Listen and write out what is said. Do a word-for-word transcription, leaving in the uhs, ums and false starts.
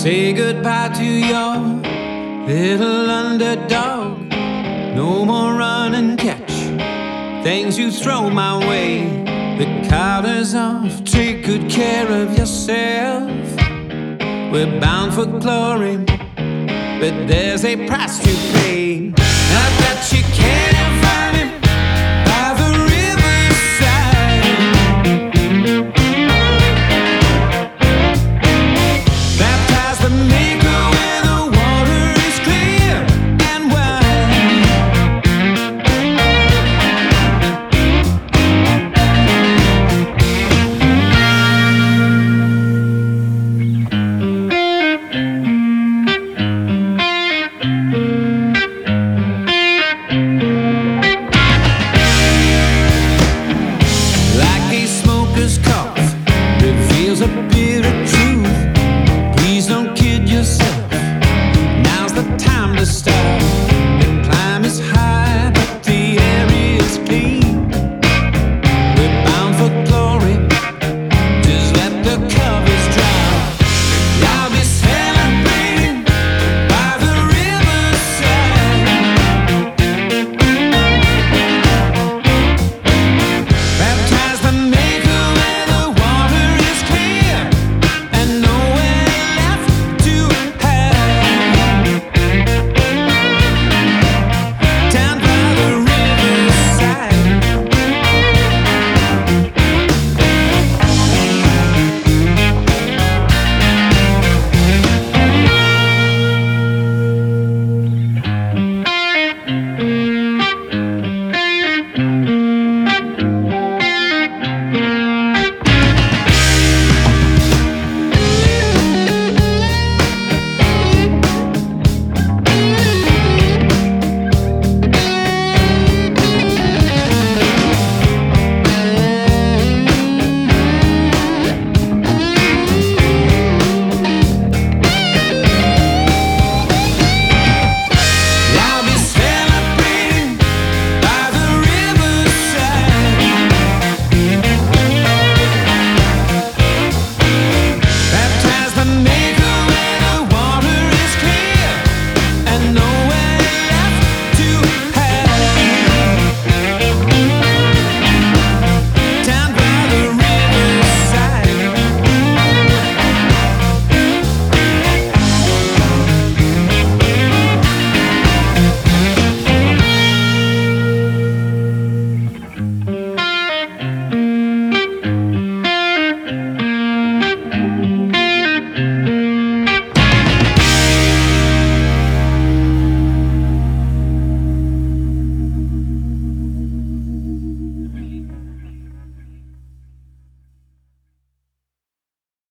Say goodbye to your little underdog. No more run and catch things you throw my way. The collar's off, take good care of yourself. We're bound for glory, but there's a price to pay.